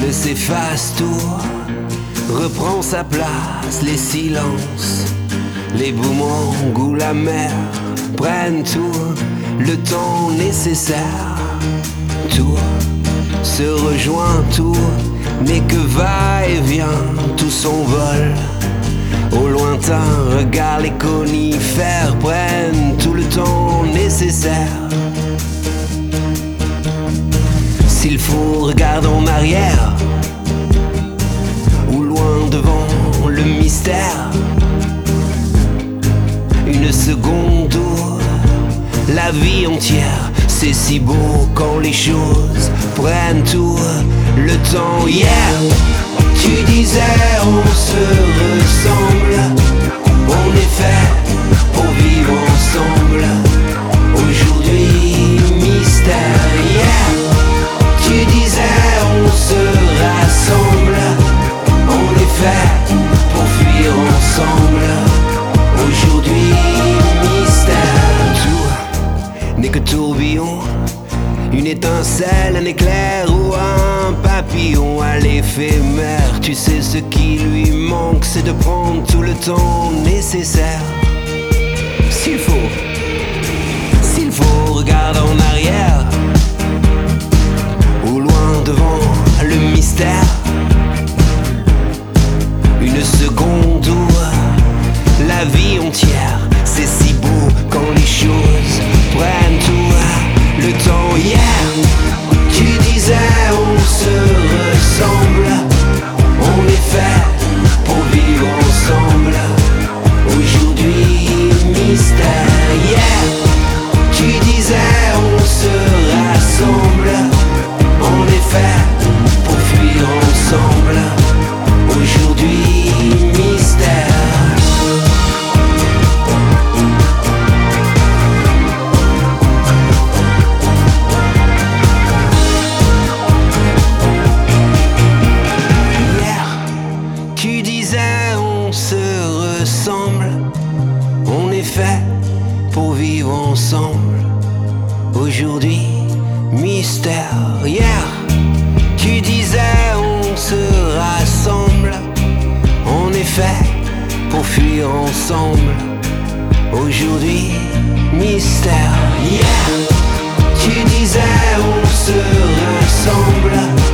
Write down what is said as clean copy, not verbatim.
ne s'efface, tout reprend sa place, les silences, les boomerangs ou la mer prennent tout le temps nécessaire. Tout se rejoint, tout n'est que va-et-vient, tout s'envole. Au lointain, regarde les conifères prennent tout le temps nécessaire. S'il faut, regarde en arrière ou loin devant le mystère. Une seconde où la vie entière, c'est si beau quand les choses prennent tout le temps. Hier, tu disais on se ressemble, on est fait pour vivre ensemble. Aujourd'hui, mystère. Hier, tu disais on se rassemble, on est fait pour fuir ensemble. Aujourd'hui, mystère. Tout n'est que tourbillon, une étincelle, un éclair ou un papillon à l'éphémère. Tu sais ce qui lui manque, c'est de prendre tout le temps nécessaire. S'il faut, regarde en arrière ou loin devant le mystère. Une seconde où la vie entière, c'est si beau quand les choses prennent tout le temps. Hier, tu disais on se ressemble, on est fait pour vivre ensemble. Aujourd'hui, mystère. Hier, tu disais on se rassemble, on est fait pour fuir ensemble. Aujourd'hui, mystère. On est fait pour vivre ensemble. Aujourd'hui, mystère. Hier, tu disais on se rassemble, on est fait pour fuir ensemble. Aujourd'hui, mystère. Hier, tu disais on se rassemble,